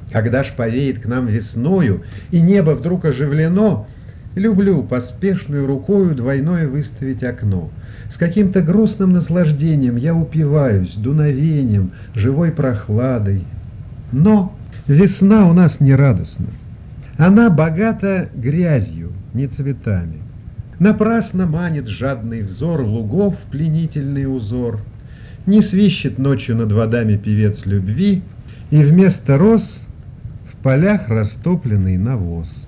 Когда ж повеет к нам весною, и небо вдруг оживлено, люблю поспешную рукою двойное выставить окно. С каким-то грустным наслаждением я упиваюсь дуновением, живой прохладой. Но весна у нас не радостна. Она богата грязью, не цветами. Напрасно манит жадный взор лугов пленительный узор. Не свищет ночью над водами певец любви, и вместо роз в полях растопленный навоз.